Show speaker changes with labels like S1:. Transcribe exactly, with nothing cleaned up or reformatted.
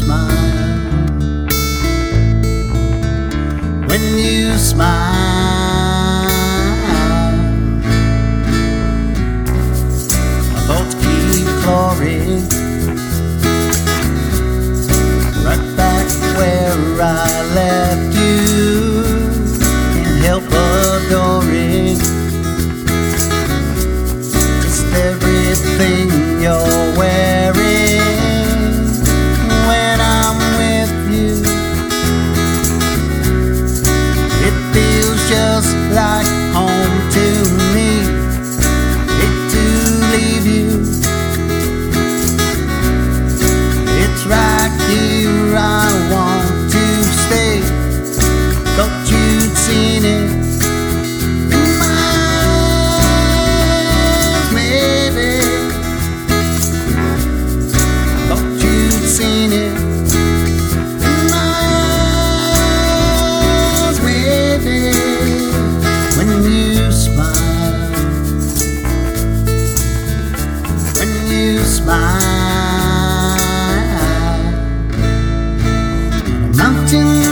S1: smile, when you smile, my thoughts keep clawing right back where I left you. Can't help adoring just everything you're wearing. When I'm with you, it feels just like home to me. Hate to leave you, it's right here I want to stay. Thought you'd seen it in my eyes, maybe. Thought you'd seen it in my eyes, maybe. When you smile, when you smile, mountain